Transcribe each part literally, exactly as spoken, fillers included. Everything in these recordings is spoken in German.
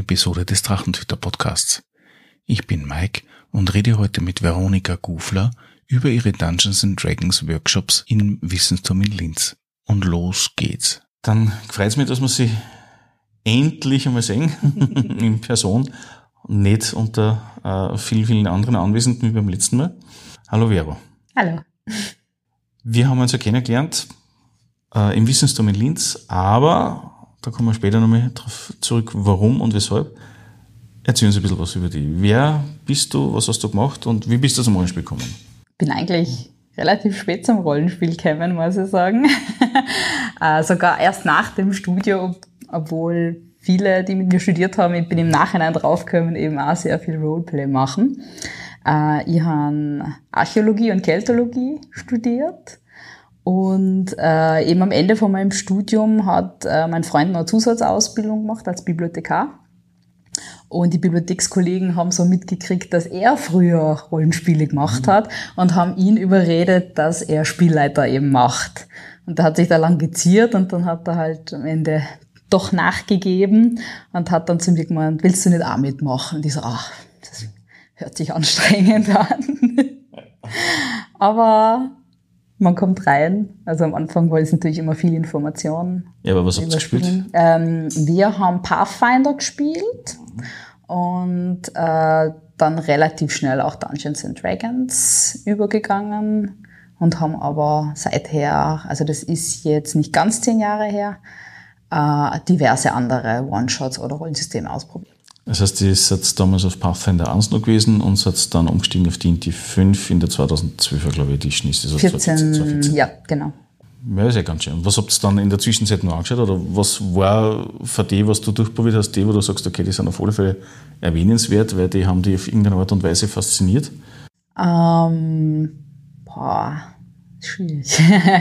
Episode des Drachentüter Podcasts. Ich bin Mike und rede heute mit Veronika Gufler über ihre Dungeons and Dragons Workshops im Wissensturm in Linz. Und los geht's. Dann freut es mich, dass wir Sie endlich einmal sehen, in Person, nicht unter äh, vielen, vielen anderen Anwesenden wie beim letzten Mal. Hallo Vero. Hallo. Wir haben uns ja kennengelernt äh, im Wissensturm in Linz, aber da kommen wir später nochmal drauf zurück, warum und weshalb. Erzähl uns ein bisschen was über dich. Wer bist du, was hast du gemacht und wie bist du zum Rollenspiel gekommen? Ich bin eigentlich relativ spät zum Rollenspiel gekommen, muss ich sagen. äh, sogar erst nach dem Studium, obwohl viele, die mit mir studiert haben, ich bin im Nachhinein draufgekommen, eben auch sehr viel Roleplay machen. Äh, ich habe Archäologie und Keltologie studiert und äh, eben am Ende von meinem Studium hat äh, mein Freund noch eine Zusatzausbildung gemacht als Bibliothekar. Und die Bibliothekskollegen haben so mitgekriegt, dass er früher Rollenspiele gemacht hat und haben ihn überredet, dass er Spielleiter eben macht. Und er hat sich da lang geziert und dann hat er halt am Ende doch nachgegeben und hat dann zu mir gemeint, willst du nicht auch mitmachen? Und ich so, ach, das hört sich anstrengend an. Aber man kommt rein. Also am Anfang war es natürlich immer viel Information. Ja, aber was habt ihr gespielt? Ähm, wir haben Pathfinder gespielt und äh, dann relativ schnell auch Dungeons and Dragons übergegangen und haben aber seither, also das ist jetzt nicht ganz zehn Jahre her, äh, diverse andere One-Shots oder Rollensysteme ausprobiert. Das heißt, ihr seid damals auf Pathfinder eins noch gewesen und seid dann umgestiegen auf D und D fünf in der zweitausendzwölfer, glaube ich, Edition ist das. Also vierzehn, zweitausendvierzehn. Ja, genau. Ja, ist ja ganz schön. Und was habt ihr dann in der Zwischenzeit noch angeschaut? Oder was war für die, was du durchprobiert hast, die, wo du sagst, okay, die sind auf alle Fälle erwähnenswert, weil die haben dich auf irgendeine Art und Weise fasziniert? Ähm, boah, schwierig.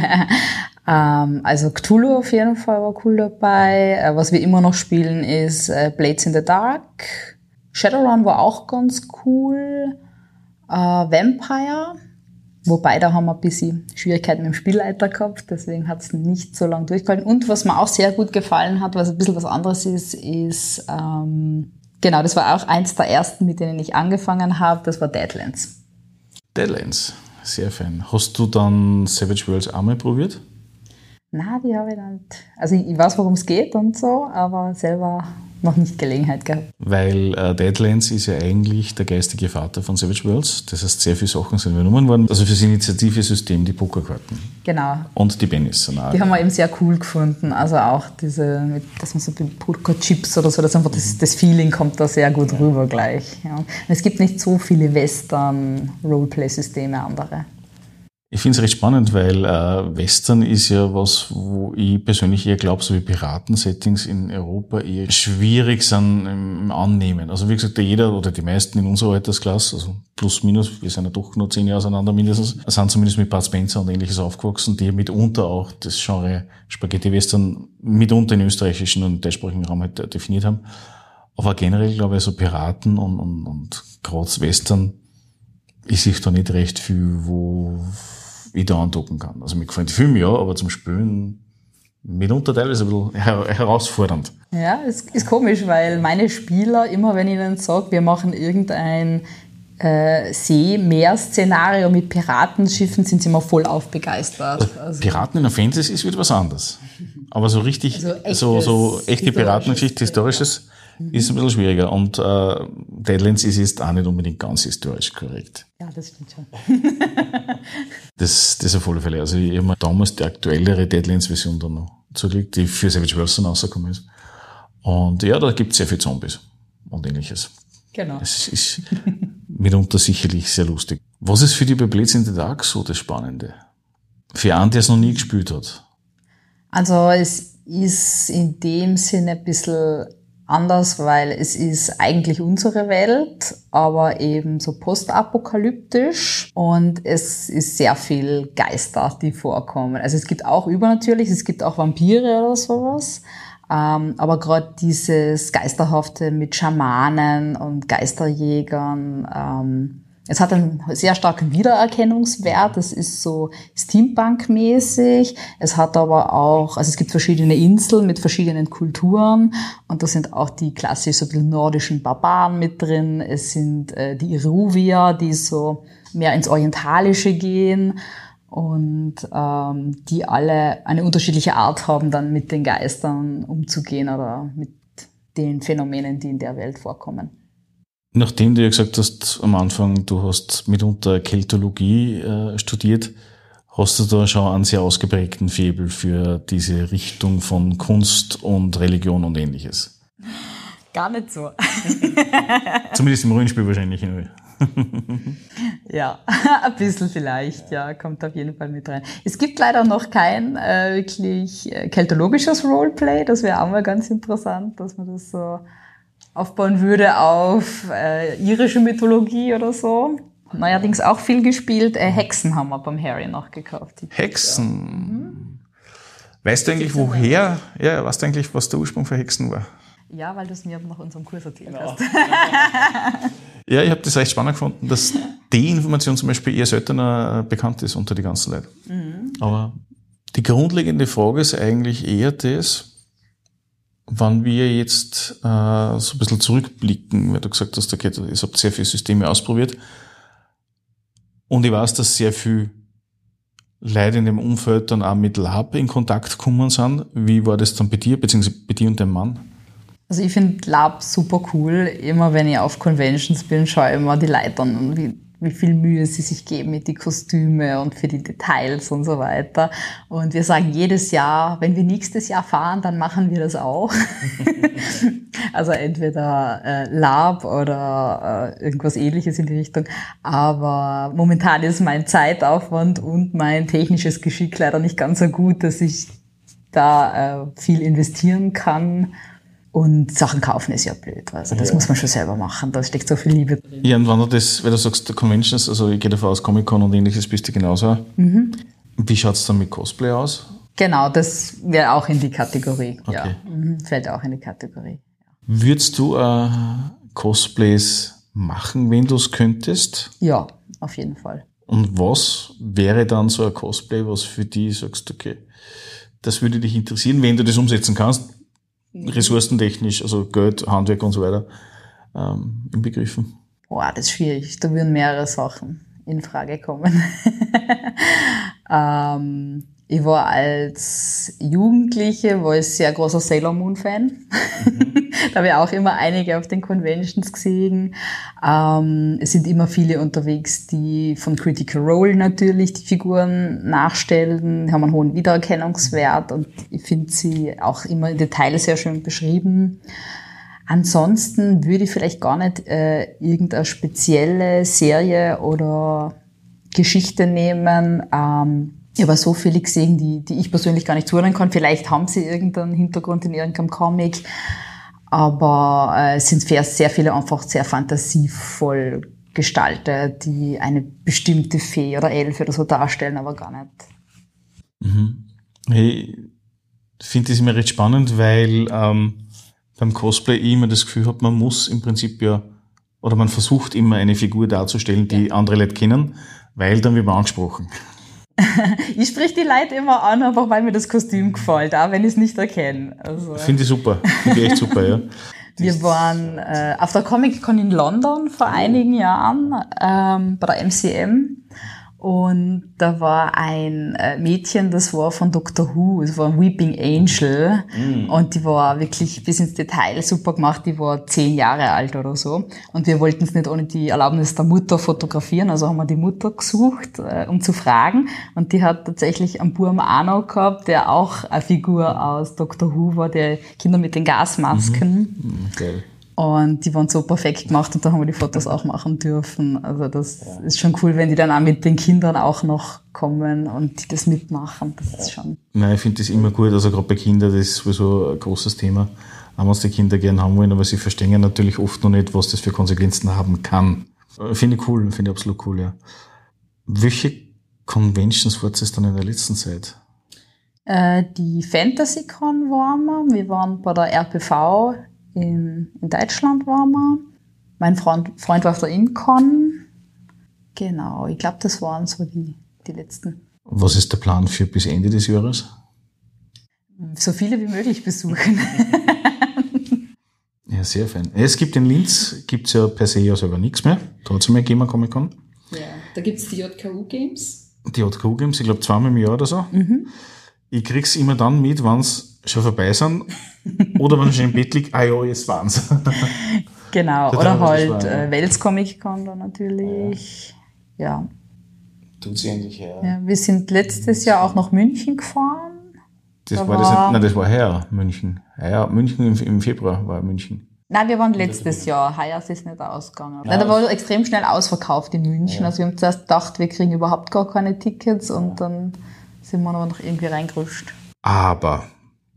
ähm, also Cthulhu auf jeden Fall war cool dabei. Äh, was wir immer noch spielen ist äh, Blades in the Dark. Shadowrun war auch ganz cool. Äh, Vampire. Wobei, da haben wir ein bisschen Schwierigkeiten mit dem Spielleiter gehabt, deswegen hat es nicht so lange durchgehalten. Und was mir auch sehr gut gefallen hat, was ein bisschen was anderes ist, ist, ähm, genau, das war auch eins der ersten, mit denen ich angefangen habe, das war Deadlands. Deadlands, sehr fein. Hast du dann Savage Worlds auch mal probiert? Nein, die habe ich nicht. Also ich, ich weiß, worum es geht und so, aber selber noch nicht Gelegenheit gehabt. Weil äh, Deadlands ist ja eigentlich der geistige Vater von Savage Worlds. Das heißt, sehr viele Sachen sind übernommen worden. Also für das Initiative-System die Pokerkarten. Genau. Und die Bennies. Sind auch die haben wir eben sehr cool gefunden. Also auch diese, mit, dass man so Poker-Chips oder so, dass einfach das, das Feeling kommt da sehr gut rüber gleich. Ja. Und es gibt nicht so viele Western-Roleplay-Systeme, andere. Ich finde es recht spannend, weil äh, Western ist ja was, wo ich persönlich eher glaube, so wie Piraten-Settings in Europa eher schwierig sind im Annehmen. Also wie gesagt, jeder oder die meisten in unserer Altersklasse, also plus minus, wir sind ja doch noch zehn Jahre auseinander mindestens, sind zumindest mit Bud Spencer und Ähnliches aufgewachsen, die mitunter auch das Genre Spaghetti-Western mitunter in österreichischen und deutschsprachigen Raum halt definiert haben. Aber generell glaube ich, so Piraten und, und, und gerade Western ist sich da nicht recht viel, wo ich da andocken kann. Also mir gefällt die Filme ja, aber zum Spielen mitunter teilweise ein bisschen her- herausfordernd. Ja, es ist komisch, weil meine Spieler, immer wenn ich ihnen sage, wir machen irgendein äh, See-Meer-Szenario mit Piratenschiffen, sind sie immer voll aufbegeistert. Also also, Piraten in der Fantasy ist wieder was anderes. Aber so richtig, also echtes, so, so echte Piratengeschichte, Historisches, ja. Ist ein bisschen schwieriger. Und äh, Deadlands ist jetzt auch nicht unbedingt ganz historisch korrekt. Ja, das stimmt schon. das, das auf alle Fälle. Also ich habe mir damals die aktuellere Deadlands-Version dann noch zugelegt, die für Savage Worlds dann rausgekommen ist. Und ja, da gibt es sehr viele Zombies und Ähnliches. Genau. Es ist mitunter sicherlich sehr lustig. Was ist für die bei Blades in the Dark so das Spannende? Für einen, der es noch nie gespielt hat. Also es ist in dem Sinne ein bisschen anders, weil es ist eigentlich unsere Welt, aber eben so postapokalyptisch und es ist sehr viel Geister, die vorkommen. Also es gibt auch übernatürlich, es gibt auch Vampire oder sowas, ähm, aber gerade dieses Geisterhafte mit Schamanen und Geisterjägern, ähm, Es hat einen sehr starken Wiedererkennungswert. Es ist so Steampunk-mäßig. Es hat aber auch, also es gibt verschiedene Inseln mit verschiedenen Kulturen. Und da sind auch die klassisch so ein bisschen nordischen Barbaren mit drin. Es sind äh, die Iruvier, die so mehr ins Orientalische gehen. Und ähm, die alle eine unterschiedliche Art haben, dann mit den Geistern umzugehen oder mit den Phänomenen, die in der Welt vorkommen. Nachdem du ja gesagt hast am Anfang, du hast mitunter Keltologie äh, studiert, hast du da schon einen sehr ausgeprägten Faible für diese Richtung von Kunst und Religion und Ähnliches? Gar nicht so. Zumindest im Rollenspiel wahrscheinlich. Ja, ein bisschen vielleicht, ja, kommt auf jeden Fall mit rein. Es gibt leider noch kein äh, wirklich äh, keltologisches Roleplay, das wäre auch mal ganz interessant, dass man das so aufbauen würde auf äh, irische Mythologie oder so. Neuerdings auch viel gespielt. Äh, Hexen haben wir beim Harry noch gekauft. Hexen? Mhm. Weißt du eigentlich, woher, ja, weißt du eigentlich, was der Ursprung für Hexen war? Ja, weil du es mir nach unserem Kurs erzählt genau. hast. Ja, ich habe das recht spannend gefunden, dass die Information zum Beispiel eher seltener bekannt ist unter die ganzen Leute. Mhm. Aber die grundlegende Frage ist eigentlich eher das, wann wir jetzt äh, so ein bisschen zurückblicken, weil du gesagt hast, okay, ihr habt sehr viele Systeme ausprobiert und ich weiß, dass sehr viele Leute in dem Umfeld dann auch mit Lab in Kontakt gekommen sind. Wie war das dann bei dir, beziehungsweise bei dir und deinem Mann? Also ich finde Lab super cool. Immer wenn ich auf Conventions bin, schaue ich immer die Leute an, wie, wie viel Mühe sie sich geben mit die Kostüme und für die Details und so weiter. Und wir sagen jedes Jahr, wenn wir nächstes Jahr fahren, dann machen wir das auch. Also entweder äh, Lab oder äh, irgendwas Ähnliches in die Richtung. Aber momentan ist mein Zeitaufwand und mein technisches Geschick leider nicht ganz so gut, dass ich da äh, viel investieren kann. Und Sachen kaufen ist ja blöd. Also das ja. muss man schon selber machen. Da steckt so viel Liebe drin. Ja, und wenn du das, weil du sagst, Conventions, also ich gehe davon aus, Comic-Con und Ähnliches bist du genauso. Mhm. Wie schaut's dann mit Cosplay aus? Genau, das wäre auch in die Kategorie. Okay. Ja, mhm. Fällt auch in die Kategorie. Würdest du äh, Cosplays machen, wenn du es könntest? Ja, auf jeden Fall. Und was wäre dann so ein Cosplay, was für dich sagst, okay, das würde dich interessieren, wenn du das umsetzen kannst? Ressourcentechnisch, also Geld, Handwerk und so weiter, ähm, inbegriffen? Boah, das ist schwierig. Da würden mehrere Sachen in Frage kommen. ähm, ich war als Jugendliche, war ich sehr großer Sailor Moon Fan. Mhm. Da habe ich auch immer einige auf den Conventions gesehen. Ähm, es sind immer viele unterwegs, die von Critical Role natürlich die Figuren nachstellen, die haben einen hohen Wiedererkennungswert und ich finde sie auch immer in Detail sehr schön beschrieben. Ansonsten würde ich vielleicht gar nicht äh, irgendeine spezielle Serie oder Geschichte nehmen. Ähm, ich habe so viele gesehen, die, die ich persönlich gar nicht zuhören kann. Vielleicht haben sie irgendeinen Hintergrund in irgendeinem Comic. Aber äh, es sind sehr viele einfach sehr fantasievoll gestaltet, die eine bestimmte Fee oder Elfe oder so darstellen, aber gar nicht. Mhm. Ich finde das immer recht spannend, weil ähm, beim Cosplay ich immer das Gefühl habe, man muss im Prinzip ja, oder man versucht immer eine Figur darzustellen, die ja. andere Leute kennen, weil dann wird man angesprochen. Ich sprich die Leute immer an, einfach weil mir das Kostüm gefällt, auch wenn ich es nicht erkenne. Also, finde ich super, finde ich echt super, ja. Wir waren äh, auf der Comic-Con in London vor einigen Jahren, ähm, bei der M C M. Und da war ein äh, Mädchen, das war von Doctor Who, es war ein Weeping Angel. Mm. Und die war wirklich bis ins Detail super gemacht, die war zehn Jahre alt oder so. Und wir wollten es nicht ohne die Erlaubnis der Mutter fotografieren, also haben wir die Mutter gesucht, äh, um zu fragen. Und die hat tatsächlich einen Buben auch noch gehabt, der auch eine Figur aus Doctor Who war, der Kinder mit den Gasmasken. Mhm. Okay. Und die waren so perfekt gemacht und da haben wir die Fotos auch machen dürfen. Also das ja. ist schon cool, wenn die dann auch mit den Kindern auch noch kommen und die das mitmachen. Das ist schon. Nein, ich finde das immer gut. Also gerade bei Kindern, das ist sowieso ein großes Thema. Auch wenn es die Kinder gerne haben wollen, aber sie verstehen natürlich oft noch nicht, was das für Konsequenzen haben kann. Finde ich cool, finde ich absolut cool, ja. Welche Conventions wart ihr dann in der letzten Zeit? Äh, die FantasyCon waren wir. Wir waren bei der R P V. In, in Deutschland waren wir. Mein Freund, Freund war auf der InCon. Genau, ich glaube, das waren so die, die letzten. Was ist der Plan für bis Ende des Jahres? So viele wie möglich besuchen. Ja, sehr fein. Es gibt in Linz, gibt's ja per se ja sogar nichts mehr. Da hat es mal gegeben, Comic-Con. Ja, da gibt's die J K U-Games. Die J K U-Games, ich glaube zweimal im Jahr oder so. Mhm. Ich krieg's immer dann mit, wenn's schon vorbei sind oder wenn ich schon im Bett liege, ah ja, jetzt waren's. Genau, Total oder halt war, ja. äh, Wels Comic-Con da natürlich. Ja. ja. Tut sie endlich her. Ja, wir sind letztes Jahr auch nach München gefahren. Das da war, das, nein, das war heuer, München. Heuer, München im, im Februar war München. Nein, wir waren letztes Jahr. Heuer ist es nicht ausgegangen. Nein, da war extrem schnell ausverkauft in München. Ja. Also wir haben zuerst gedacht, wir kriegen überhaupt gar keine Tickets und ja. dann sind wir noch irgendwie reingerutscht. Aber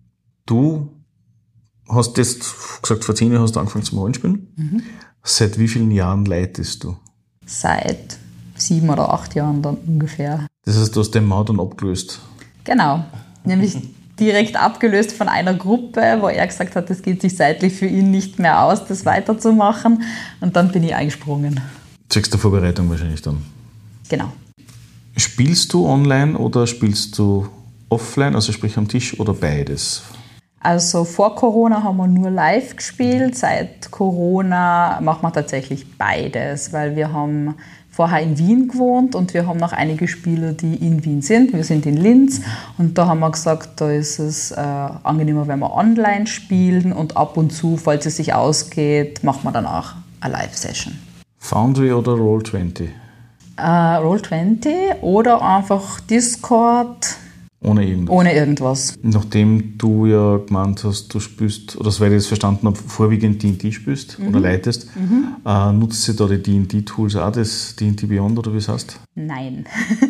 du hast jetzt gesagt, vor zehn Jahren hast du angefangen zum Rollenspielen. Mhm. Seit wie vielen Jahren leitest du? Seit sieben oder acht Jahren dann ungefähr. Das heißt, du hast den Mau dann abgelöst? Genau. Nämlich direkt abgelöst von einer Gruppe, wo er gesagt hat, das geht sich seitlich für ihn nicht mehr aus, das weiterzumachen. Und dann bin ich eingesprungen. Zwecks der Vorbereitung wahrscheinlich dann? Genau. Spielst du online oder spielst du offline, also sprich am Tisch, oder beides? Also vor Corona haben wir nur live gespielt. Seit Corona machen wir tatsächlich beides, weil wir haben vorher in Wien gewohnt und wir haben noch einige Spieler, die in Wien sind. Wir sind in Linz und da haben wir gesagt, da ist es äh, angenehmer, wenn wir online spielen und ab und zu, falls es sich ausgeht, machen wir dann auch eine Live-Session. Foundry oder Roll zwanzig? Äh, Roll zwanzig oder einfach Discord. Ohne irgendwas? Ohne irgendwas. Nachdem du ja gemeint hast, du spielst, oder soweit ich das verstanden habe, vorwiegend D und D spielst mhm. oder leitest, mhm. äh, nutzt sie da die D und D-Tools auch, das D und D Beyond oder wie es heißt? Nein.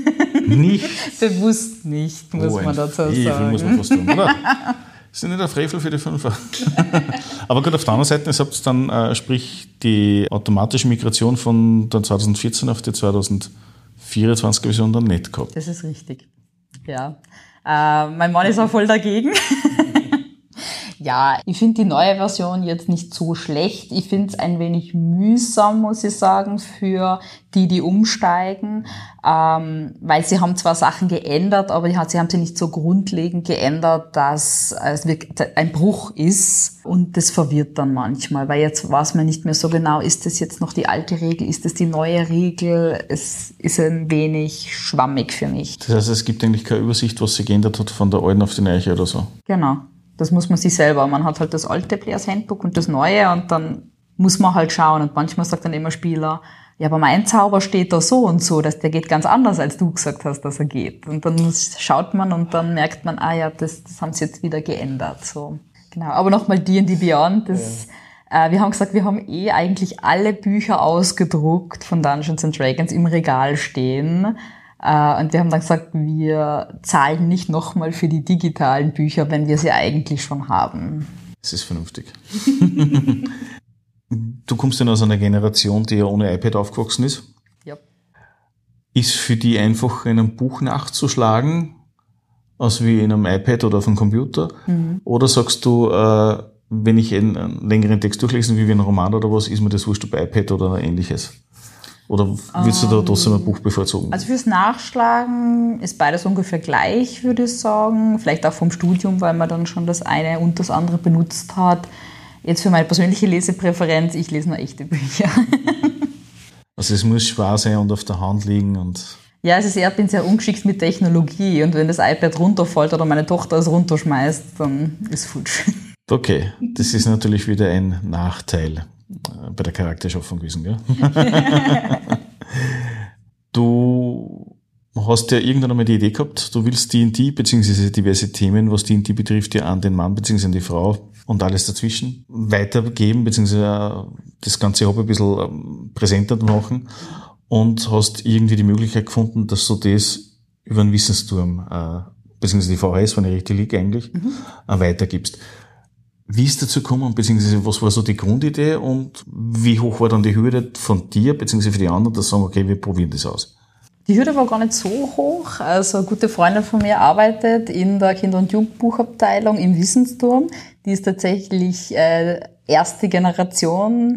Nicht? Bewusst nicht, muss oh, man dazu Frevel sagen. muss man fast tun, oder? Das ist nicht ein Frevel für die Fünfer. Aber gut, auf der anderen Seite, ihr habt dann, äh, sprich, die automatische Migration von der zwanzig vierzehn auf die zwanzig vierundzwanzig Version dann nicht gehabt. Das ist richtig. Ja, äh, mein Mann ist auch voll dagegen. Ja, ich finde die neue Version jetzt nicht so schlecht. Ich finde es ein wenig mühsam, muss ich sagen, für die, die umsteigen, ähm, weil sie haben zwar Sachen geändert, aber sie haben sie nicht so grundlegend geändert, dass es ein Bruch ist und das verwirrt dann manchmal, weil jetzt weiß man nicht mehr so genau, ist das jetzt noch die alte Regel, ist das die neue Regel? Es ist ein wenig schwammig für mich. Das heißt, es gibt eigentlich keine Übersicht, was sich geändert hat von der alten auf die neue oder so? Genau. Das muss man sich selber. Man hat halt das alte Players Handbook und das neue und dann muss man halt schauen. Und manchmal sagt dann immer Spieler, ja, aber mein Zauber steht da so und so, dass der geht ganz anders, als du gesagt hast, dass er geht. Und dann schaut man und dann merkt man, ah ja, das, das haben sie jetzt wieder geändert. So, genau. Aber nochmal D und D Beyond, das, ja. äh, wir haben gesagt, wir haben eh eigentlich alle Bücher ausgedruckt von Dungeons and Dragons im Regal stehen. Uh, und wir haben dann gesagt, wir zahlen nicht nochmal für die digitalen Bücher, wenn wir sie eigentlich schon haben. Das ist vernünftig. Du kommst ja aus einer Generation, die ja ohne iPad aufgewachsen ist. Ja. Ist für die einfacher, in einem Buch nachzuschlagen, als wie in einem iPad oder auf einem Computer? Mhm. Oder sagst du, äh, wenn ich einen längeren Text durchlesen will, wie ein Roman oder was, ist mir das wurscht, ob iPad oder ähnliches? Oder willst du da trotzdem ein Buch bevorzugen? Also fürs Nachschlagen ist beides ungefähr gleich, würde ich sagen. Vielleicht auch vom Studium, weil man dann schon das eine und das andere benutzt hat. Jetzt für meine persönliche Lesepräferenz, ich lese nur echte Bücher. Also es muss schwer sein und auf der Hand liegen und... Ja, es ist eher, ich bin sehr ungeschickt mit Technologie und wenn das iPad runterfällt oder meine Tochter es runterschmeißt, dann ist futsch. Okay, das ist natürlich wieder ein Nachteil bei der Charakterschaffung gewesen, gell? Du hast ja irgendwann einmal die Idee gehabt, du willst D und D bzw. diverse Themen, was D und D betrifft, ja an den Mann bzw. an die Frau und alles dazwischen weitergeben bzw. das ganze Hobby ein bisschen präsenter machen und hast irgendwie die Möglichkeit gefunden, dass du das über einen Wissensturm äh, bzw. die V H S, wenn ich richtig liege eigentlich, mhm. äh, weitergibst. Wie ist dazu gekommen, beziehungsweise was war so die Grundidee und wie hoch war dann die Hürde von dir, beziehungsweise für die anderen, dass sie sagen, okay, wir probieren das aus? Die Hürde war gar nicht so hoch. Also eine gute Freundin von mir arbeitet in der Kinder- und Jugendbuchabteilung im Wissensturm. Die ist tatsächlich äh, erste Generation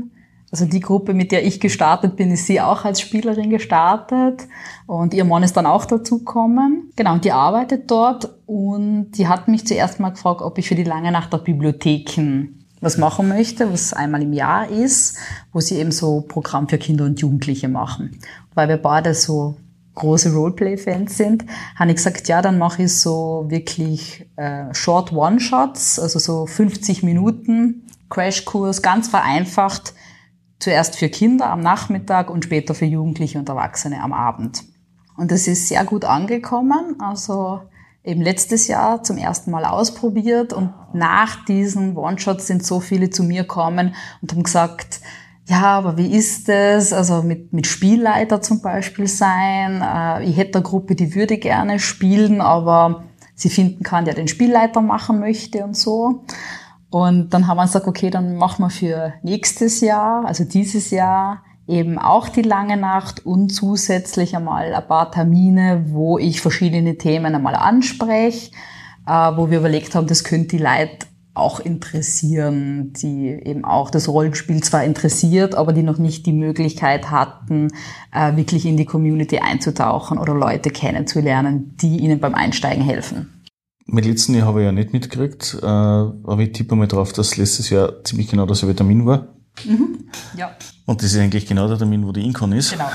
Also die Gruppe, mit der ich gestartet bin, ist sie auch als Spielerin gestartet und ihr Mann ist dann auch dazugekommen. Genau, und die arbeitet dort und die hat mich zuerst mal gefragt, ob ich für die Lange Nacht der Bibliotheken was machen möchte, was einmal im Jahr ist, wo sie eben so Programm für Kinder und Jugendliche machen. Weil wir beide so große Roleplay-Fans sind, habe ich gesagt, ja, dann mache ich so wirklich äh, Short One-Shots, also so fünfzig Minuten Crashkurs, ganz vereinfacht, zuerst für Kinder am Nachmittag und später für Jugendliche und Erwachsene am Abend. Und das ist sehr gut angekommen. Also eben letztes Jahr zum ersten Mal ausprobiert und nach diesen One-Shots sind so viele zu mir gekommen und haben gesagt, ja, aber wie ist das? Also mit, mit Spielleiter zum Beispiel sein. Äh, ich hätte eine Gruppe, die würde gerne spielen, aber sie finden keinen, der den Spielleiter machen möchte und so. Und dann haben wir gesagt, okay, dann machen wir für nächstes Jahr, also dieses Jahr, eben auch die Lange Nacht und zusätzlich einmal ein paar Termine, wo ich verschiedene Themen einmal anspreche, äh, wo wir überlegt haben, das könnte die Leute auch interessieren, die eben auch das Rollenspiel zwar interessiert, aber die noch nicht die Möglichkeit hatten, äh, wirklich in die Community einzutauchen oder Leute kennenzulernen, die ihnen beim Einsteigen helfen. Mit letzten Jahr habe ich ja nicht mitgekriegt, äh, aber ich tippe mal drauf, dass letztes Jahr ziemlich genau derselbe Termin war. Mhm. Ja. Und das ist eigentlich genau der Termin, wo die Incon ist. Genau.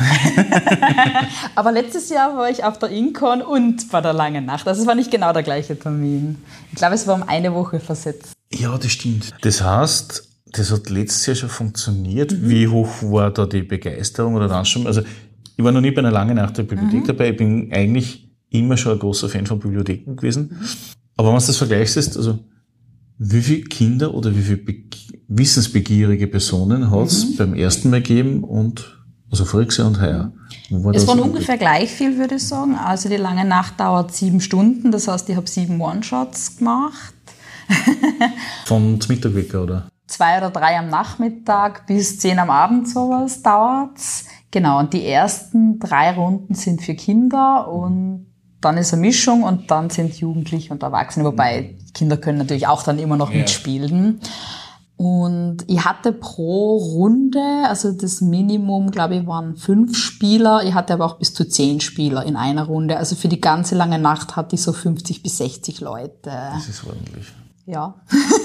Aber letztes Jahr war ich auf der Incon und bei der Langen Nacht. Also es war nicht genau der gleiche Termin. Ich glaube, es war um eine Woche versetzt. Ja, das stimmt. Das heißt, das hat letztes Jahr schon funktioniert. Mhm. Wie hoch war da die Begeisterung oder dann schon? Also ich war noch nie bei einer Langen Nacht der Bibliothek mhm. dabei. Ich bin eigentlich immer schon ein großer Fan von Bibliotheken gewesen. Mhm. Aber wenn du das vergleichst, also wie viele Kinder oder wie viele Be- wissensbegierige Personen hat es mhm. beim ersten Mal gegeben und also voriges Jahr und heuer? War es waren ungefähr gleich viel, würde ich sagen. Also die Lange Nacht dauert sieben Stunden, das heißt, ich habe sieben One-Shots gemacht. Von zum Mittag weg, oder? Zwei oder drei am Nachmittag bis zehn am Abend sowas dauert's. Genau, und die ersten drei Runden sind für Kinder und dann ist eine Mischung und dann sind Jugendliche und Erwachsene, wobei Kinder können natürlich auch dann immer noch ja. mitspielen. Und ich hatte pro Runde, also das Minimum, glaube ich, waren fünf Spieler. Ich hatte aber auch bis zu zehn Spieler in einer Runde. Also für die ganze Lange Nacht hatte ich so fünfzig bis sechzig Leute. Das ist ordentlich. Ja,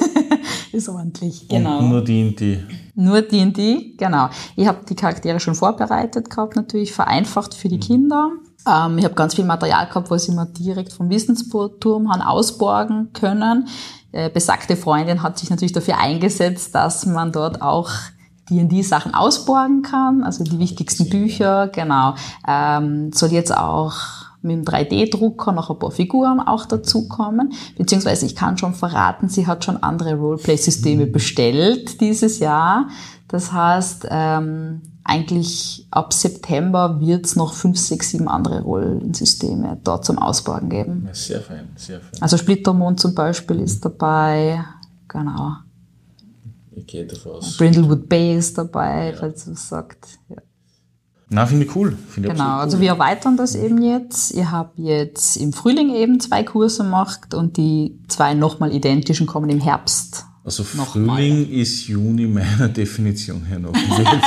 ist ordentlich, genau. Und nur D und D? Nur D und D, genau. Ich habe die Charaktere schon vorbereitet gehabt, natürlich vereinfacht für die Kinder. Ähm, ich habe ganz viel Material gehabt, was ich mir direkt vom Wissensturm haben ausborgen können. Äh, besagte Freundin hat sich natürlich dafür eingesetzt, dass man dort auch D und D-Sachen ausborgen kann, also die wichtigsten Bücher, genau. Ähm, soll jetzt auch mit dem drei D-Drucker noch ein paar Figuren auch dazukommen, beziehungsweise ich kann schon verraten, sie hat schon andere Roleplay-Systeme bestellt dieses Jahr. Das heißt, ähm, eigentlich ab September wird es noch fünf, sechs, sieben andere Rollensysteme dort zum Ausborgen geben. Ja, sehr fein, sehr fein. Also Splittermond zum Beispiel ist dabei, genau. Ich gehe davon aus. Brindlewood Bay ist dabei, ja. falls du es sagt. Ja. Na, finde ich cool. Find ich genau, cool. also wir erweitern das eben jetzt. Ich habe jetzt im Frühling eben zwei Kurse gemacht und die zwei nochmal identischen kommen im Herbst. Also Frühling mal. Ist Juni meiner Definition her noch.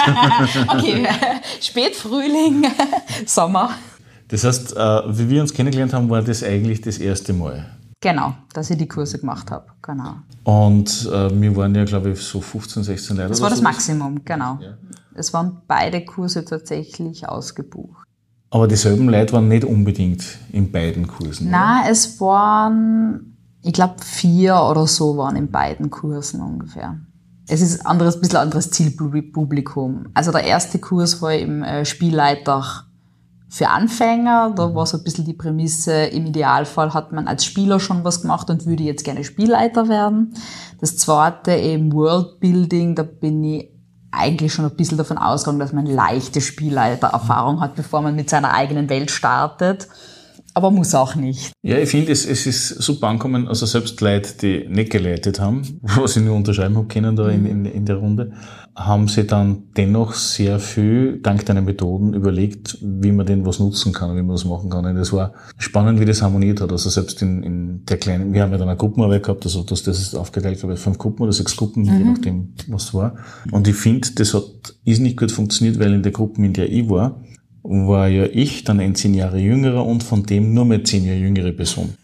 Okay, Spätfrühling, Sommer. Das heißt, wie wir uns kennengelernt haben, war das eigentlich das erste Mal. Genau, dass ich die Kurse gemacht habe, genau. Und äh, wir waren ja, glaube ich, so fünfzehn, sechzehn Leute. Das war das Maximum, genau. Ja. Es waren beide Kurse tatsächlich ausgebucht. Aber dieselben Leute waren nicht unbedingt in beiden Kursen? Nein, oder? Es waren, ich glaube, vier oder so waren in beiden Kursen ungefähr. Es ist ein anderes, bisschen anderes Zielpublikum. Also der erste Kurs war im äh, Spielleiter für Anfänger. Da war so ein bisschen die Prämisse, im Idealfall hat man als Spieler schon was gemacht und würde jetzt gerne Spielleiter werden. Das zweite eben Worldbuilding, da bin ich eigentlich schon ein bisschen davon ausgegangen, dass man leichte Spielleitererfahrung hat, bevor man mit seiner eigenen Welt startet. aber muss auch nicht. Ja, ich finde, es, es ist super angekommen, also selbst Leute, die nicht geleitet haben, was ich nur unterschreiben habe können da in, in, in der Runde, haben sie dann dennoch sehr viel, dank deiner Methoden, überlegt, wie man denn was nutzen kann, wie man das machen kann. Und das war spannend, wie das harmoniert hat. Also selbst in, in der kleinen, wir haben ja dann eine Gruppenarbeit gehabt, also das, das ist aufgeteilt, glaube ich, fünf Gruppen oder sechs Gruppen, mhm. je nachdem, was war. Und ich finde, das hat, ist nicht gut funktioniert, weil in der Gruppe, in der ich war, war ja ich dann ein zehn Jahre jüngerer und von dem nur mehr zehn Jahre jüngere Person.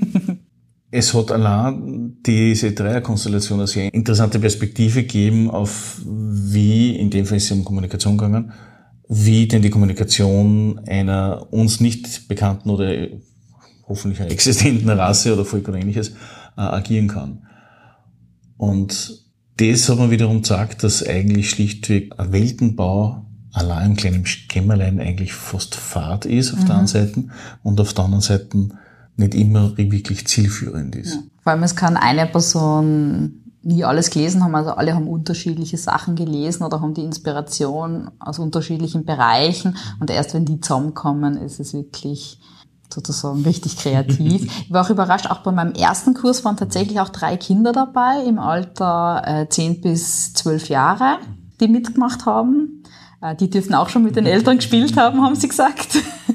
Es hat allein diese Dreierkonstellation eine sehr interessante Perspektive gegeben auf wie, in dem Fall ist es um Kommunikation gegangen, wie denn die Kommunikation einer uns nicht bekannten oder hoffentlich einer existenten Rasse oder Volk oder ähnliches äh, agieren kann. Und das hat man wiederum gesagt, dass eigentlich schlichtweg ein Weltenbau allein im kleinen Kämmerlein eigentlich fast Fahrt ist auf mhm. der einen Seite und auf der anderen Seite nicht immer wirklich zielführend ist. Ja. Vor allem es kann eine Person nie alles gelesen haben, also alle haben unterschiedliche Sachen gelesen oder haben die Inspiration aus unterschiedlichen Bereichen und erst wenn die zusammenkommen, ist es wirklich sozusagen richtig kreativ. Ich war auch überrascht, auch bei meinem ersten Kurs waren tatsächlich auch drei Kinder dabei im Alter äh, zehn bis zwölf Jahre, die mitgemacht haben. Äh, die dürfen auch schon mit den Eltern gespielt haben, haben sie gesagt.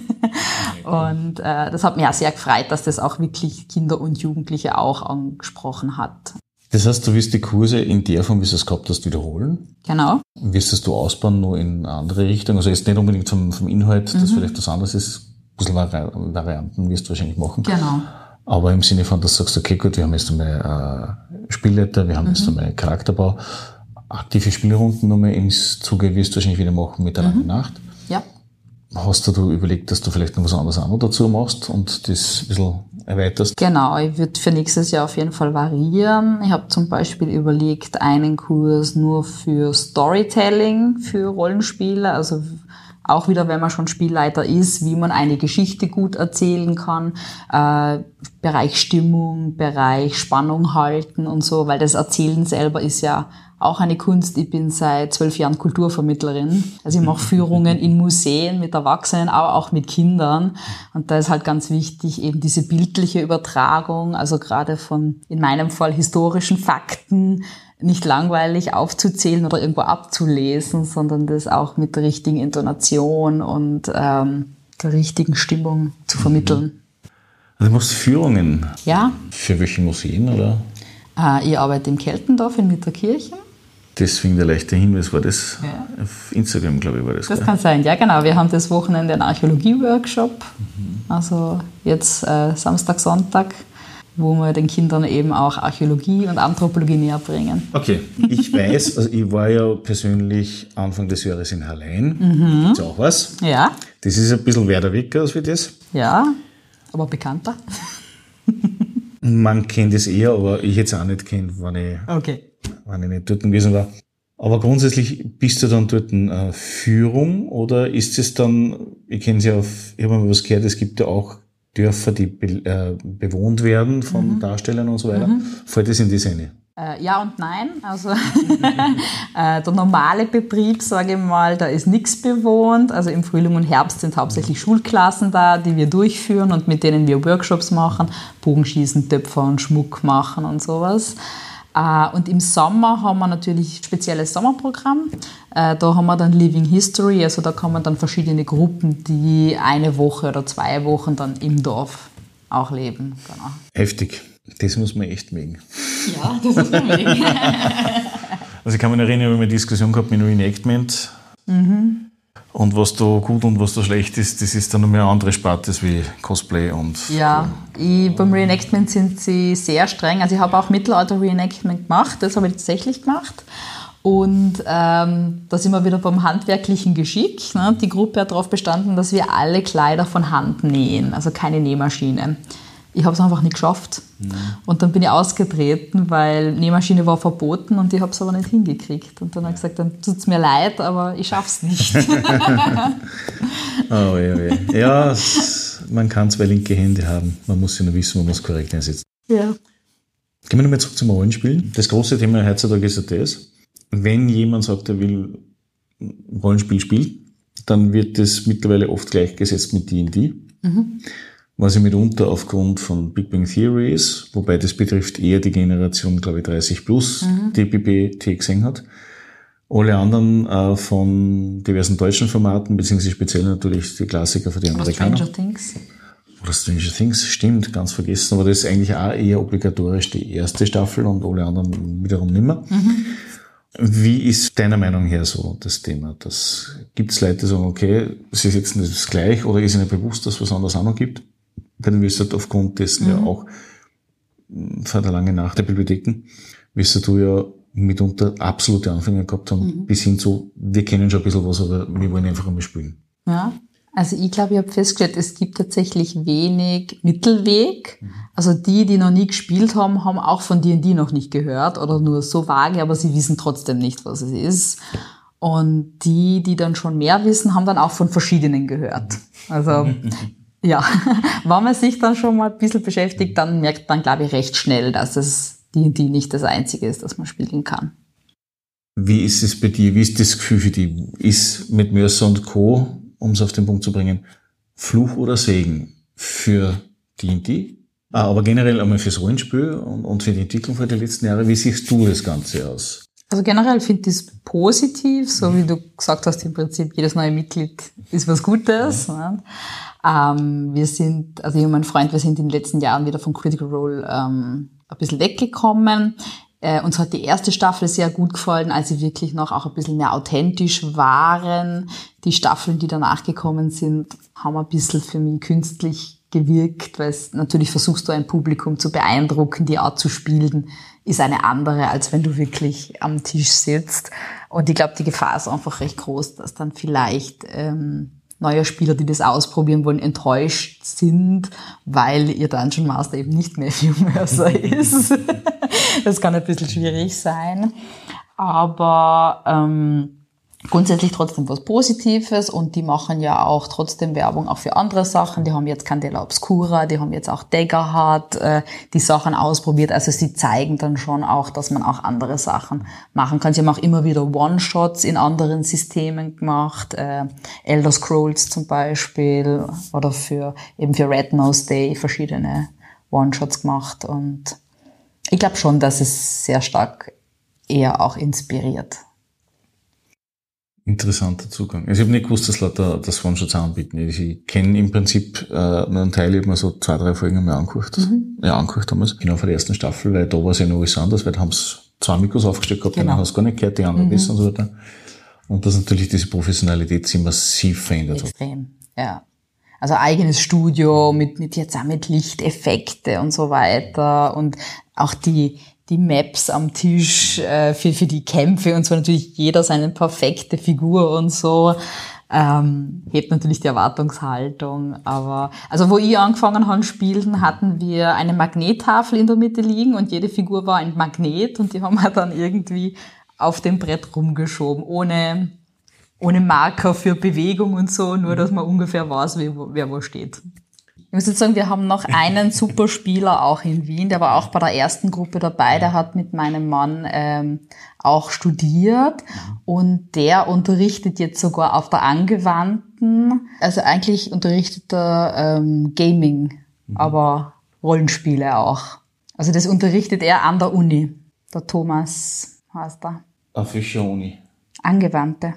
Und äh, das hat mich auch sehr gefreut, dass das auch wirklich Kinder und Jugendliche auch angesprochen hat. Das heißt, du wirst die Kurse in der Form, wie du es gehabt hast, wiederholen? Genau. Wirst du ausbauen, nur in andere Richtungen? Also jetzt nicht unbedingt vom, vom Inhalt, mhm. dass vielleicht was anderes ist. Ein bisschen Vari- Varianten wirst du wahrscheinlich machen. Genau. Aber im Sinne von, dass du sagst, okay, gut, wir haben jetzt einmal äh, Spielleiter, wir haben mhm. jetzt einmal Charakterbau. Aktive Spielrunden nochmal im Zuge wirst du wahrscheinlich wieder machen mit der mhm. langen Nacht. Ja. Hast du überlegt, dass du vielleicht noch was anderes auch noch dazu machst und das ein bisschen erweiterst? Genau, ich würde für nächstes Jahr auf jeden Fall variieren. Ich habe zum Beispiel überlegt, einen Kurs nur für Storytelling, für Rollenspiele, also auch wieder, wenn man schon Spielleiter ist, wie man eine Geschichte gut erzählen kann, äh, Bereich Stimmung, Bereich Spannung halten und so, weil das Erzählen selber ist ja auch eine Kunst. Ich bin seit zwölf Jahren Kulturvermittlerin. Also ich mache Führungen in Museen mit Erwachsenen, aber auch mit Kindern. Und da ist halt ganz wichtig eben diese bildliche Übertragung, also gerade von, in meinem Fall, historischen Fakten, nicht langweilig aufzuzählen oder irgendwo abzulesen, sondern das auch mit der richtigen Intonation und ähm, der richtigen Stimmung zu vermitteln. Also du machst Führungen? Ja. Für welche Museen, oder? Äh, ich arbeite im Keltendorf in Mitterkirchen. Deswegen der leichte Hinweis, war das ja. auf Instagram, glaube ich, war das. Das gell? kann sein, ja genau. Wir haben das Wochenende einen Archäologie-Workshop, mhm. also jetzt äh, Samstag, Sonntag, wo wir den Kindern eben auch Archäologie und Anthropologie näher bringen. Okay, ich weiß, also ich war ja persönlich Anfang des Jahres in Hallein. Mhm. Gibt's auch was? Ja. Das ist ein bisschen weiter weg als wie das. Ja, aber bekannter. Man kennt es eher, aber ich hätte es auch nicht kennt, wenn ich, okay. wenn ich nicht dort gewesen war. Aber grundsätzlich bist du dann dort in äh, Führung oder ist es dann, ich kenne es ja auf, ich habe mal was gehört, es gibt ja auch Dörfer, die be, äh, bewohnt werden von mhm. Darstellern und so weiter. Mhm. Fällt das in die Sinne? Äh, ja und nein. Also äh, der normale Betrieb, sage ich mal, da ist nichts bewohnt. Also im Frühling und Herbst sind hauptsächlich Schulklassen da, die wir durchführen und mit denen wir Workshops machen, Bogenschießen, Töpfern, Schmuck machen und sowas. Und im Sommer haben wir natürlich ein spezielles Sommerprogramm. Da haben wir dann Living History, also da kommen dann verschiedene Gruppen, die eine Woche oder zwei Wochen dann im Dorf auch leben. Genau. Heftig. Das muss man echt mögen. Ja, das muss man mögen. Also ich kann mich erinnern, wir haben eine Diskussion gehabt mit Reenactment. Mhm. Und was da gut und was da schlecht ist, das ist dann noch mehr eine andere Sparte wie Cosplay und... Ja, ich, beim Reenactment sind sie sehr streng. Also ich habe auch Mittelalter-Reenactment gemacht, das habe ich tatsächlich gemacht. Und ähm, da sind wir wieder beim handwerklichen Geschick. Ne? Die Gruppe hat darauf bestanden, dass wir alle Kleider von Hand nähen, also keine Nähmaschine. Ich habe es einfach nicht geschafft. Mhm. Und dann bin ich ausgetreten, weil Nähmaschine war verboten und ich habe es aber nicht hingekriegt. Und dann habe ich gesagt, dann tut es mir leid, aber ich schaffe es nicht. oh, ja, ja. ja es, man kann zwei linke Hände haben. Man muss ja nur wissen, wo man es korrekt einsetzt. Ja. Gehen wir nochmal zurück zum Rollenspielen. Das große Thema heutzutage ist ja das, wenn jemand sagt, er will Rollenspiel spielen, dann wird das mittlerweile oft gleichgesetzt mit D und D. Mhm. was ja mitunter aufgrund von Big Bang Theory ist, wobei das betrifft eher die Generation, glaube ich, dreißig plus, mhm. die B B T gesehen hat. Alle anderen äh, von diversen deutschen Formaten, beziehungsweise speziell natürlich die Klassiker für die Amerikaner. Stranger Things. Oder Stranger Things, stimmt, ganz vergessen. Aber das ist eigentlich auch eher obligatorisch die erste Staffel und alle anderen wiederum nimmer. Mhm. Wie ist deiner Meinung her so das Thema? Das gibt's Leute, die sagen, okay, sie setzen das gleich, oder ist ihnen bewusst, dass es was anderes auch noch gibt? Denn wir sind aufgrund dessen mhm. ja auch vor der langen Nacht der Bibliotheken, wirst du ja mitunter absolute Anfänger gehabt haben, mhm. bis hin zu, wir kennen schon ein bisschen was, aber wir wollen einfach einmal spielen. Ja, also ich glaube, ich habe festgestellt, es gibt tatsächlich wenig Mittelweg. Mhm. Also die, die noch nie gespielt haben, haben auch von D und D noch nicht gehört oder nur so vage, aber sie wissen trotzdem nicht, was es ist. Und die, die dann schon mehr wissen, haben dann auch von verschiedenen gehört. Also ja, wenn man sich dann schon mal ein bisschen beschäftigt, dann merkt man, glaube ich, recht schnell, dass es D und D nicht das Einzige ist, das man spielen kann. Wie ist es bei dir? Wie ist das Gefühl für dich? Ist mit Mercer und Co., um es auf den Punkt zu bringen, Fluch oder Segen für D und D? Aber generell einmal fürs Rollenspiel und für die Entwicklung von den letzten Jahren. Wie siehst du das Ganze aus? Also generell finde ich es positiv, so wie du gesagt hast, im Prinzip jedes neue Mitglied ist was Gutes. Ja. Ähm, wir sind, also ich und mein Freund, wir sind in den letzten Jahren wieder von Critical Role ähm, ein bisschen weggekommen. Äh, uns hat die erste Staffel sehr gut gefallen, als sie wirklich noch auch ein bisschen mehr authentisch waren. Die Staffeln, die danach gekommen sind, haben ein bisschen für mich künstlich gewirkt, weil es natürlich versuchst du ein Publikum zu beeindrucken, die Art zu spielen ist eine andere, als wenn du wirklich am Tisch sitzt. Und ich glaube, die Gefahr ist einfach recht groß, dass dann vielleicht ähm, neue Spieler, die das ausprobieren wollen, enttäuscht sind, weil ihr Dungeon Master eben nicht mehr Matthew Mercer ist. Das kann ein bisschen schwierig sein. Aber ähm, grundsätzlich trotzdem was Positives, und die machen ja auch trotzdem Werbung auch für andere Sachen. Die haben jetzt Candela Obscura, die haben jetzt auch Daggerheart, äh, die Sachen ausprobiert. Also sie zeigen dann schon auch, dass man auch andere Sachen machen kann. Sie haben auch immer wieder One-Shots in anderen Systemen gemacht, äh, Elder Scrolls zum Beispiel, oder für eben für Red Nose Day verschiedene One-Shots gemacht. Und ich glaube schon, dass es sehr stark eher auch inspiriert. Interessanter Zugang. Also ich habe nicht gewusst, dass Leute das One-Shots anbieten. Ich kenne im Prinzip äh, nur einen Teil, ich habe mir so zwei, drei Folgen einmal angeguckt. Mhm. Ja, angeguckt damals. Genau von der ersten Staffel, weil da war es ja noch alles anders, weil da haben sie zwei Mikros aufgestellt gehabt, genau. Den hast du gar nicht gehört, die anderen mhm. wissen und so weiter. Und dass natürlich diese Professionalität sich massiv verändert hat. Extrem, ja. Also eigenes Studio mit, mit jetzt auch mit Lichteffekte und so weiter, und auch die die Maps am Tisch äh, für für die Kämpfe, und zwar natürlich jeder seine perfekte Figur und so, ähm, hebt natürlich die Erwartungshaltung. Aber also wo ich angefangen habe spielen, hatten wir eine Magnettafel in der Mitte liegen, und jede Figur war ein Magnet, und die haben wir dann irgendwie auf dem Brett rumgeschoben, ohne ohne Marker für Bewegung und so, nur dass man ungefähr weiß, wer, wer wo steht. Ich muss jetzt sagen, wir haben noch einen Superspieler auch in Wien, der war auch bei der ersten Gruppe dabei, der hat mit meinem Mann ähm, auch studiert, und der unterrichtet jetzt sogar auf der Angewandten, also eigentlich unterrichtet er ähm, Gaming, mhm. aber Rollenspiele auch. Also das unterrichtet er an der Uni, der Thomas heißt er. Auf welcher Uni? Angewandte.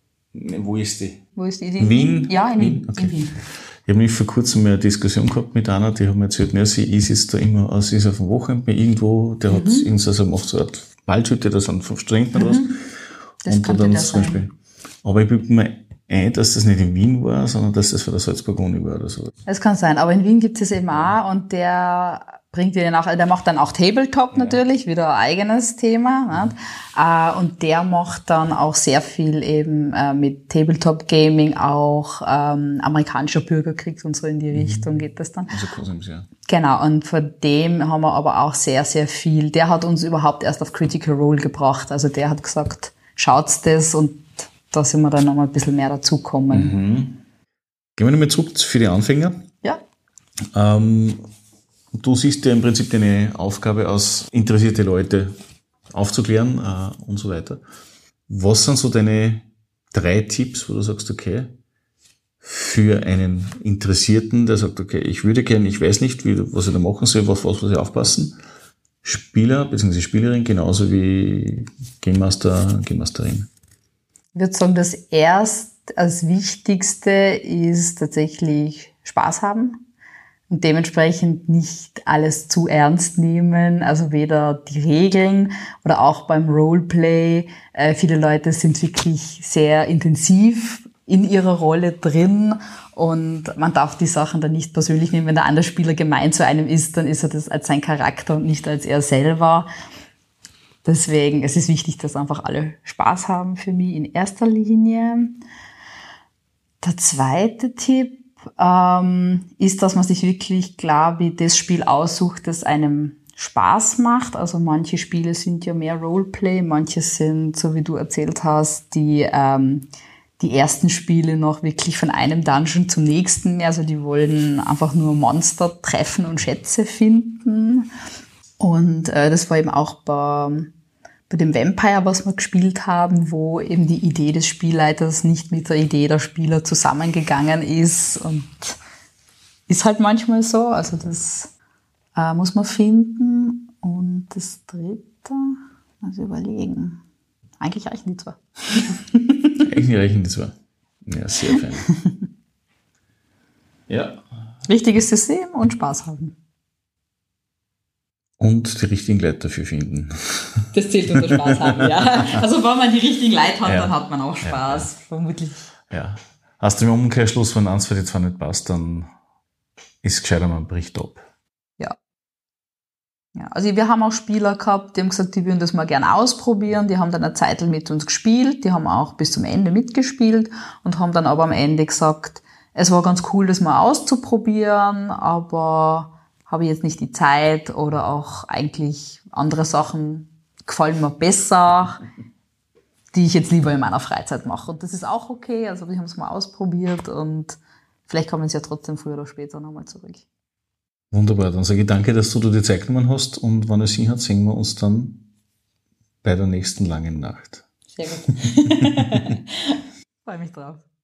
Wo ist die? Wo ist die? In Wien? Ja, in Wien. Okay. In Wien. Ich habe mich vor kurzem eine Diskussion gehabt mit einer, die hat mir erzählt, ne, sie ist jetzt da immer, also sie ist auf dem Wochenende irgendwo, der mhm. hat irgendwas, also macht so eine Ballschütte, da sind fünf Studenten oder was. Mhm. Das und könnte dann das zum sein. Beispiel. Aber ich bilde mir ein, dass das nicht in Wien war, sondern dass das von der Salzburg-Uni war oder so. Das kann sein, aber in Wien gibt es eben auch, und der bringt dir auch, der macht dann auch Tabletop ja. natürlich, wieder ein eigenes Thema. Nicht? Und der macht dann auch sehr viel eben mit Tabletop-Gaming, auch ähm, amerikanischer Bürgerkrieg und so in die Richtung mhm. geht das dann. Also Cousins, ja. Genau, und von dem haben wir aber auch sehr, sehr viel. Der hat uns überhaupt erst auf Critical Role gebracht. Also der hat gesagt, schaut's das, und da sind wir dann nochmal ein bisschen mehr dazukommen. Mhm. Gehen wir nochmal zurück für die Anfänger. Ja. Ähm, Du siehst ja im Prinzip deine Aufgabe aus, interessierte Leute aufzuklären äh, und so weiter. Was sind so deine drei Tipps, wo du sagst, okay, für einen Interessierten, der sagt, okay, ich würde gerne, ich weiß nicht, wie, was ich da machen soll, was, was muss ich aufpassen. Spieler bzw. Spielerin genauso wie Game Master, Game Masterin. Ich würde sagen, das erst als Wichtigste ist tatsächlich Spaß haben und dementsprechend nicht alles zu ernst nehmen, also weder die Regeln oder auch beim Roleplay. Äh, viele Leute sind wirklich sehr intensiv in ihrer Rolle drin und man darf die Sachen dann nicht persönlich nehmen. Wenn der andere Spieler gemein zu einem ist, dann ist er das als sein Charakter und nicht als er selber. Deswegen, es ist wichtig, dass einfach alle Spaß haben für mich in erster Linie. Der zweite Tipp ähm, ist, dass man sich wirklich klar wie das Spiel aussucht, das einem Spaß macht. Also manche Spiele sind ja mehr Roleplay, manche sind, so wie du erzählt hast, die ähm, die ersten Spiele noch wirklich von einem Dungeon zum nächsten. Also die wollen einfach nur Monster treffen und Schätze finden. Und äh, das war eben auch bei, bei dem Vampire, was wir gespielt haben, wo eben die Idee des Spielleiters nicht mit der Idee der Spieler zusammengegangen ist. Und ist halt manchmal so. Also das äh, muss man finden. Und das dritte, also überlegen. Eigentlich reichen die zwei. Eigentlich reichen die zwei. Ja, sehr fein. Ja. Wichtiges System und Spaß haben. Und die richtigen Leute dafür finden. Das zählt unter Spaß haben, ja. Also wenn man die richtigen Leute hat, ja, dann hat man auch Spaß, ja, ja. vermutlich. Ja. Hast du im Umkehrschluss, wenn eins für die zwei nicht passt, dann ist gescheiter, man bricht ab. Ja. Ja, also wir haben auch Spieler gehabt, die haben gesagt, die würden das mal gerne ausprobieren. Die haben dann eine Zeit mit uns gespielt, die haben auch bis zum Ende mitgespielt und haben dann aber am Ende gesagt, es war ganz cool, das mal auszuprobieren, aber habe ich jetzt nicht die Zeit oder auch eigentlich andere Sachen gefallen mir besser, die ich jetzt lieber in meiner Freizeit mache. Und das ist auch okay, also wir haben es mal ausprobiert und vielleicht kommen sie ja trotzdem früher oder später nochmal zurück. Wunderbar, dann sage ich danke, dass du dir die Zeit genommen hast und wenn es Sinn hat, sehen wir uns dann bei der nächsten langen Nacht. Sehr gut. Freue mich drauf.